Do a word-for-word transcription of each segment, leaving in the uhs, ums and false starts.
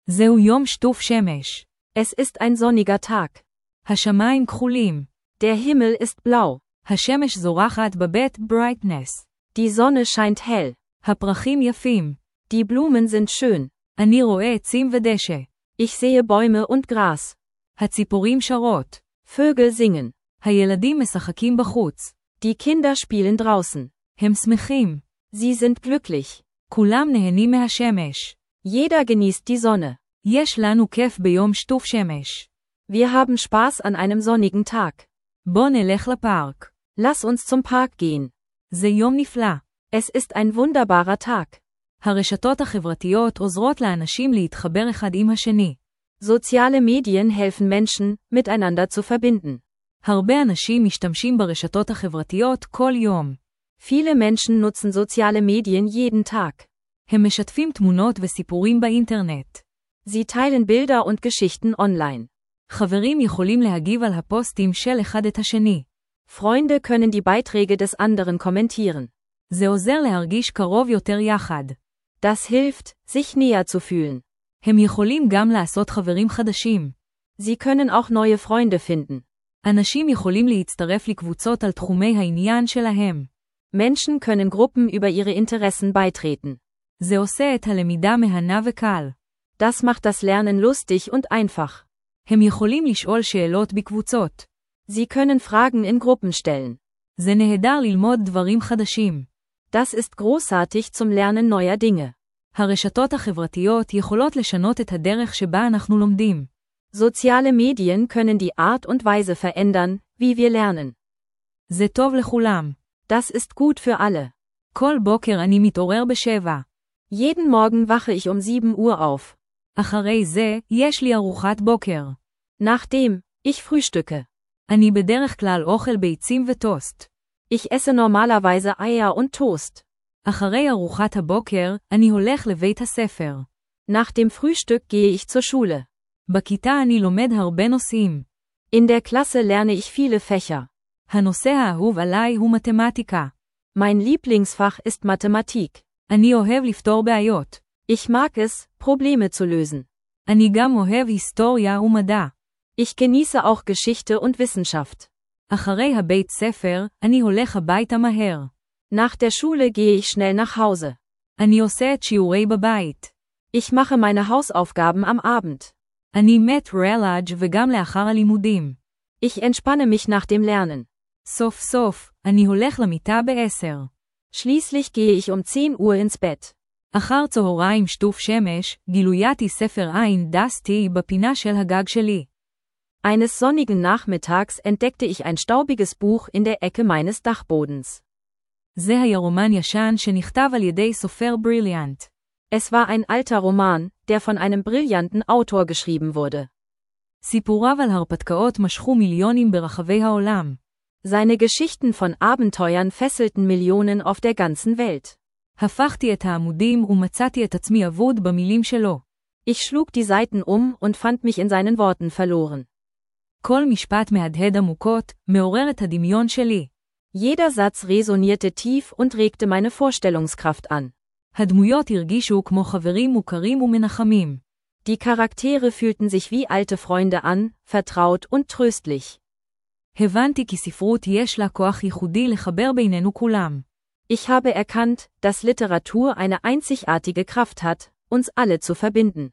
זהו יום שטוף שמש. Es ist ein sonniger Tag. השמיים כחולים. Der Himmel ist blau. השמש זורחת בבית brightness. Die Sonne scheint hell. הפרחים יפים. Die Blumen sind schön. אני רואה עצים ודשא. Ich sehe Bäume und Gras. הציפורים שרות. Vögel singen. הילדים משחקים בחוץ. Die Kinder spielen draußen. הם שמחים. Sie sind glücklich. כולם נהנים מהשמש. Jeder genießt die Sonne. יש לנו כיף ביום שטוף שמש. Wir haben Spaß an einem sonnigen Tag. בוא נלך לפארק. Lass uns zum Park gehen. זה יום נפלא. Es ist ein wunderbarer Tag. הרשתות החברתיות עוזרות לאנשים להתחבר אחד עם השני. Soziale Medien helfen Menschen, miteinander zu verbinden. הרבה אנשים משתמשים ברשתות החברתיות כל יום. Viele Menschen nutzen soziale Medien jeden Tag. הם משתפים תמונות וסיפורים באינטרנט. Sie teilen Bilder und Geschichten online. חברים יכולים להגיב על הפוסטים של אחד את השני. Freunde können die Beiträge des anderen kommentieren. זה עוזר להרגיש קרוב יותר יחד. Das hilft, sich näher zu fühlen. הם יכולים גם לעשות חברים חדשים. Sie können auch neue Freunde finden. אנשים יכולים להצטרף לקבוצות על תחומי העניין שלהם. Menschen können Gruppen über ihre Interessen beitreten. זה עושה את הלמידה מהנה וקל. Das macht das Lernen lustig und einfach. הם יכולים לשאול שאלות בקבוצות. Sie können Fragen in Gruppen stellen. זה נהדר ללמוד דברים חדשים. Das ist großartig zum Lernen neuer Dinge. הרשתות החברתיות יכולות לשנות את הדרך שבה אנחנו לומדים. Soziale Medien können die Art und Weise verändern, wie wir lernen. זה טוב לכולם. Das ist gut für alle. כל בוקר אני מתעורר בשבע. Jeden Morgen wache ich um sieben Uhr auf. אחרי זה, יש לי ארוחת בוקר. Nachdem, ich frühstücke. אני בדרך כלל אוכל ביצים וטוסט. Ich esse normalerweise Eier und Toast. אחרי ארוחת הבוקר, אני הולך לבית הספר. Nach dem Frühstück gehe ich zur Schule. בכיתה אני לומד הרבה נושאים. In der Klasse lerne ich viele Fächer. הנושא האהוב עליי הוא מתמטיקה. Mein Lieblingsfach ist Mathematik. אני אוהב לפתור בעיות. Ich mag es, Probleme zu lösen. אני גם אוהב היסטוריה ומדע. Ich genieße auch Geschichte und Wissenschaft. אחרי הבית ספר, אני הולך הביתה מהר. Nach der Schule gehe ich schnell nach Hause. אני עושה את שיעורי בבית. Ich mache meine Hausaufgaben am Abend. אני מת רלאג' וגם לאחר הלימודים. Ich entspanne mich nach dem Lernen. סוף סוף, אני הולך למיטה בעשר. Schließlich gehe ich um zehn Uhr ins Bett. אחר צהריים שטוף שמש, גילויתי ספר עין דסטי בפינה של הגג שלי. Eines sonnigen Nachmittags entdeckte ich ein staubiges Buch in der Ecke meines Dachbodens. זה היה רומן ישן שנכתב על ידי סופר בריליאנט. Es war ein alter Roman, der von einem brillanten Autor geschrieben wurde. סיפוריו על הרפתקאות משכו מיליונים ברחבי העולם. Seine Geschichten von Abenteuern fesselten Millionen auf der ganzen Welt. הפכתי את העמודים ומצאתי את עצמי אבוד במילים שלו. Ich schlug die Seiten um und fand mich in seinen Worten verloren. כל משפט מהדהד עמוקות, מעורר את הדמיון שלי. Jeder Satz resonierte tief und regte meine Vorstellungskraft an. הדמויות הרגישו כמו חברים מוכרים ומנחמים. Die Charaktere fühlten sich wie alte Freunde an, vertraut und tröstlich. הבנתי כי ספרות יש לה כוח ייחודי לחבר בינינו כולם. Ich habe erkannt, dass Literatur eine einzigartige Kraft hat, uns alle zu verbinden.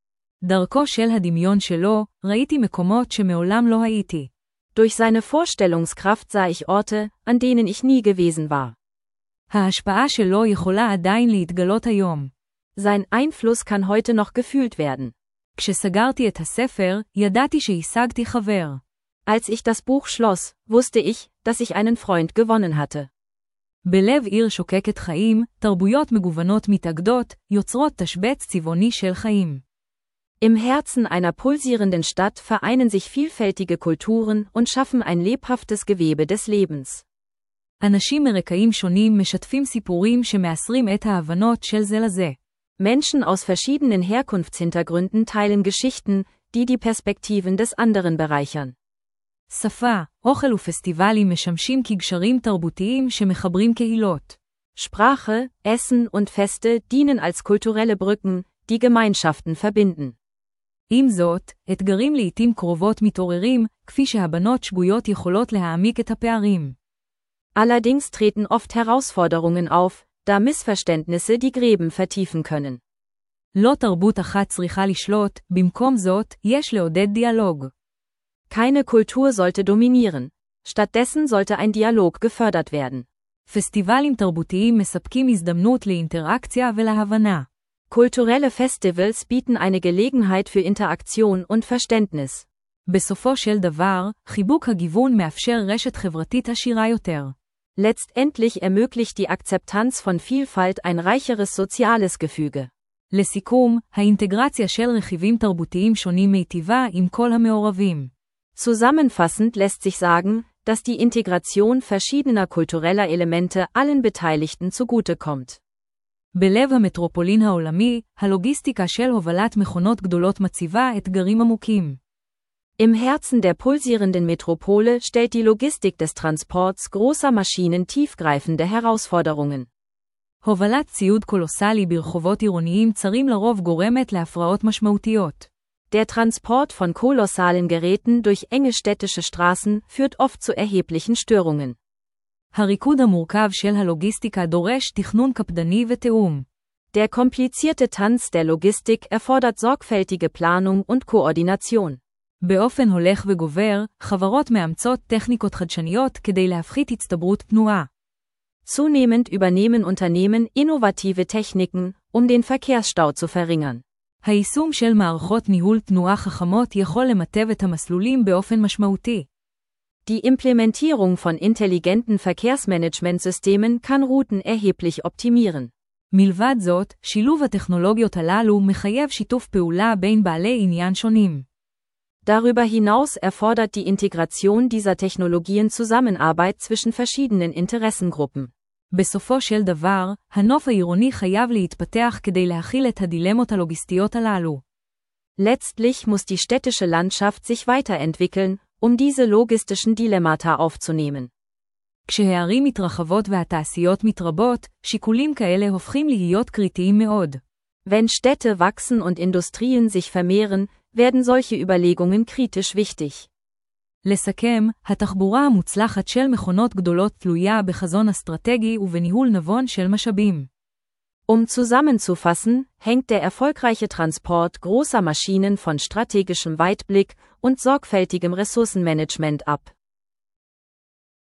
דרכו של הדמיון שלו, ראיתי מקומות שמעולם לא הייתי. Durch seine Vorstellungskraft sah ich Orte, an denen ich nie gewesen war. ההשפעה שלו יכולה עדיין להתגלות היום. Sein Einfluss kann heute noch gefühlt werden. כשסגרתי את הספר, ידעתי שהשגתי חבר. Als ich das Buch schloss, wusste ich, dass ich einen Freund gewonnen hatte. בלב עיר שוקקת חיים, תרבויות מגוונות מתאגדות, יוצרות תשבץ צבעוני של חיים. Im Herzen einer pulsierenden Stadt vereinen sich vielfältige Kulturen und schaffen ein lebhaftes Gewebe des Lebens. אנשים מרקעים שונים משתפים סיפורים שמאסרים את ההבנות של זה לזה. Menschen aus verschiedenen Herkunftshintergründen teilen Geschichten, die die Perspektiven des anderen bereichern. שפה, אוכל ופסטיבלים משמשים כגשרים תרבותיים שמחברים קהילות. Sprache, Essen und Feste dienen als kulturelle Brücken, die Gemeinschaften verbinden. עם זאת, אתגרים לעתים קרובות מתעוררים, כפי שהבנות שגויות יכולות להעמיק את הפערים. Allerdings treten oft Herausforderungen auf, da Missverständnisse die Gräben vertiefen können. לא תרבות אחת צריכה לשלוט, במקום זאת, יש לעודד דיאלוג. Keine Kultur sollte dominieren. Stattdessen sollte ein Dialog gefördert werden. פסטיבלים תרבותיים מספקים הזדמנות לאינטראקציה ולהבנה. Kulturelle Festivals bieten eine Gelegenheit für Interaktion und Verständnis. בסופו של דבר, חיבוק הגיוון מאפשר רשת חברתית עשירה יותר. Letztendlich ermöglicht die Akzeptanz von Vielfalt ein reicheres soziales Gefüge. לסיכום, האינטגרציה של רכיבים תרבותיים שונים מיטיבה עם כל המעורבים. Zusammenfassend lässt sich sagen, dass die Integration verschiedener kultureller Elemente allen Beteiligten zugutekommt. בלב המטרופולין העולמי, הלוגיסטיקה של הובלת מכונות גדולות מציבה אתגרים עמוקים. Im Herzen der pulsierenden Metropole stellt die Logistik des Transports großer Maschinen tiefgreifende Herausforderungen. הובלת ציוד קולוסלי ברחובות עירוניים צרים לרוב גורמת להפרעות משמעותיות. Der Transport von kolossalen Geräten durch enge städtische Straßen führt oft zu erheblichen Störungen. הריקוד המורכב של הלוגיסטיקה דורש תכנון קפדני ותיאום. Der komplizierte Tanz der Logistik erfordert sorgfältige Planung und Koordination. באופן הולך וגובר, חברות מאמצות טכניקות חדשניות כדי להפחית הצטברות תנועה. Zunehmend übernehmen Unternehmen innovative Techniken, um den Verkehrsstau zu verringern. היישום של מערכות ניהול תנועה חכמות יכול למטב את המסלולים באופן משמעותי. Die Implementierung von intelligenten Verkehrsmanagementsystemen kann Routen erheblich optimieren. מלבד זאת, שילוב הטכנולוגיות הללו מחייב שיתוף פעולה בין בעלי עניין שונים. Darüber hinaus erfordert die Integration dieser Technologien Zusammenarbeit zwischen verschiedenen Interessengruppen. בסופו של דבר, הנוף העירוני חייב להתפתח כדי להכיל את הדילמות הלוגיסטיות הללו. Letztlich muss die städtische Landschaft sich weiterentwickeln, um diese logistischen Dilemmata aufzunehmen. כשהערים מתרחבות והתעשיות מתרבות, שיקולים כאלה הופכים להיות קריטיים מאוד. Wenn Städte wachsen und Industrien sich vermehren, werden solche Überlegungen kritisch wichtig. לסכם, התחבורה המוצלחת של מכונות גדולות תלויה בחזון אסטרטגי ובניהול נבון של משאבים. Um zusammenzufassen, hängt der erfolgreiche Transport großer Maschinen von strategischem Weitblick und sorgfältigem Ressourcenmanagement ab.